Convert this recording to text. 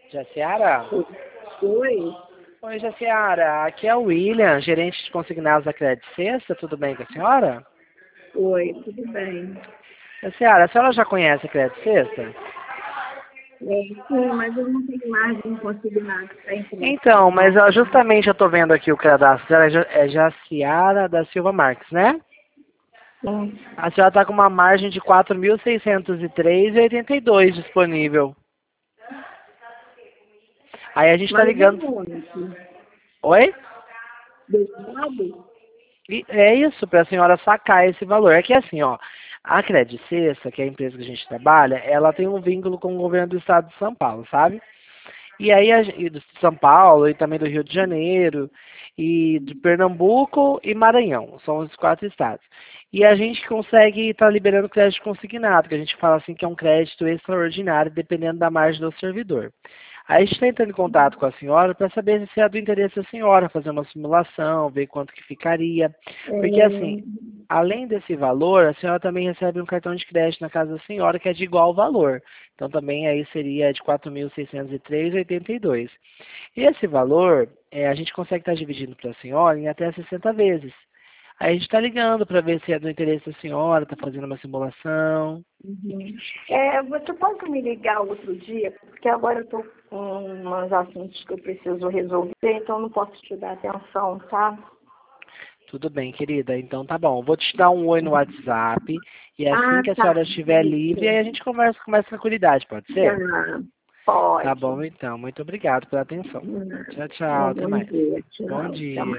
Jaciara? Oi? Oi, Jaciara. Aqui é o William, gerente de consignados da Credit Sexta. Tudo bem com a senhora? Oi, tudo bem? Jaciara, a senhora já conhece a Credit Sexta? Sim, mas eu não tenho margem consignada para entrar. Então, mas justamente eu estou vendo aqui o cadastro dela, é Jaciara da Silva Marques, né? Sim. A senhora está com uma margem de 4.603,82 disponível. Aí a gente está Mas ligando... onde? Oi? Desado? É isso, para a senhora sacar esse valor. É que assim, ó, a Credit Sexta, que é a empresa que a gente trabalha, ela tem um vínculo com o governo do estado de São Paulo, sabe? E aí, e do São Paulo, e também do Rio de Janeiro, e de Pernambuco e Maranhão, são os 4 estados. E a gente consegue estar liberando crédito consignado, que a gente fala assim que é um crédito extraordinário, dependendo da margem do servidor. Aí a gente está entrando em contato com a senhora para saber se é do interesse da senhora, fazer uma simulação, ver quanto que ficaria. Porque assim, além desse valor, a senhora também recebe um cartão de crédito na casa da senhora que é de igual valor. Então também aí seria de 4.603,82. E esse valor, a gente consegue estar dividindo para a senhora em até 60 vezes. Aí a gente está ligando para ver se é do interesse da senhora, está fazendo uma simulação. Uhum. Você pode me ligar outro dia? Porque agora eu estou com uns assuntos que eu preciso resolver, então eu não posso te dar atenção, tá? Tudo bem, querida. Então tá bom. Vou te dar um oi no WhatsApp. E assim que a Tá. senhora estiver livre, aí a gente conversa com mais tranquilidade, pode ser? Tá. Tá Pode. bom, então. Muito obrigado pela atenção. Tchau, tchau. Até Bom mais. dia. Bom Tchau. Até dia. mais.